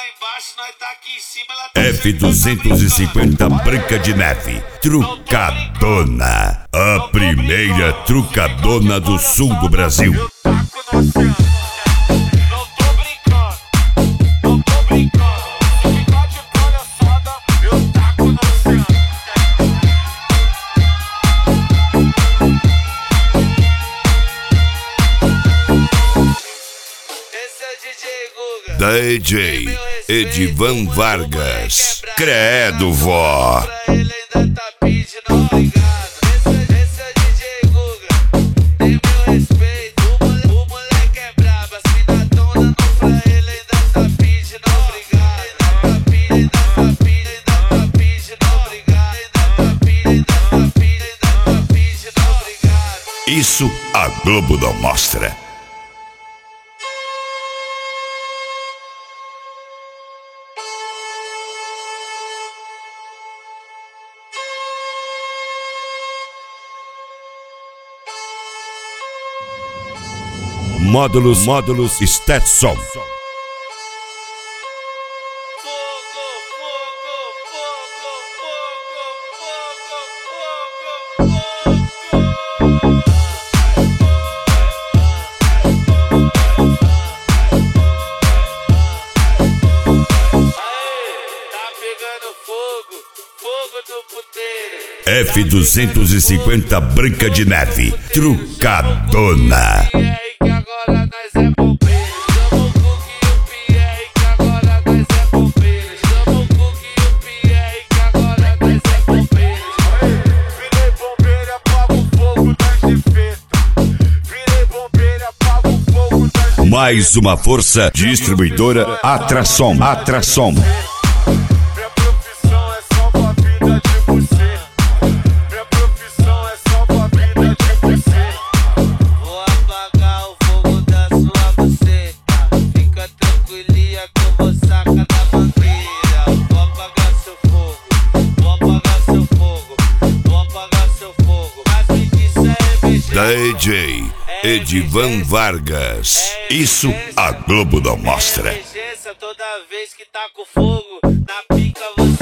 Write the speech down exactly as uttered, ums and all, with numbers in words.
embaixo, nós tá aqui em cima, ela tá F duzentos e cinquenta Branca de Neve, trucadona. A primeira trucadona do sul do Brasil. Eu taco no oceano. Não tô brincando, não tô brincando. Se ficar de palhaçada, eu taco no oceano. Esse é o D J Guga. D J Edivan Vargas. Credo, vó. Pra ele ainda tá pedindo obrigado. Esse, esse é o D J Guga. Tem meu respeito. O moleque, o moleque é brabo. As mina tona não pra ele ainda tá pedindo obrigado. Ainda tá pedindo, ainda tá pedindo, ainda tá pedindo obrigado. Ainda tá pedindo, ainda tá pedindo, ainda tá pedindo obrigado. Isso a Globo não mostra. Módulos, módulos Stetson. Fogo, fogo, fogo, fogo, fogo, fogo. Tá pegando fogo, fogo do puteiro. F duzentos e cinquenta Branca de Neve, trucadona. E aí que agora nós é bombeiro. Chama o Cook e o Pierre que agora nós é bombeiro. Chama o Cook e o Pierre que agora nós é bombeiro. Virei bombeiro, apago o fogo das defeitas. Virei bombeiro, apago o fogo das defeitas. Mais uma força distribuidora Atrasom, Atrasom. Minha profissão é salvar a vida de você. Minha profissão é salvar a vida de você. Vou apagar o fogo da sua buceta. Fica tranquilinha que eu vou sacar da bandeira. Vou apagar seu fogo, vou apagar seu fogo, vou apagar seu fogo. Mas me disse é M G. D J Edivan Vargas. Isso a Globo não mostra. Emergência toda vez que tá com fogo na pica você